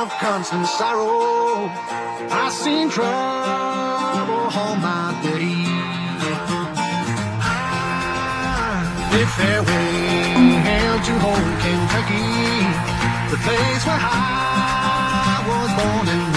of constant sorrow. I've seen trouble all my days. I bid farewell to home Kentucky, the place where I was born and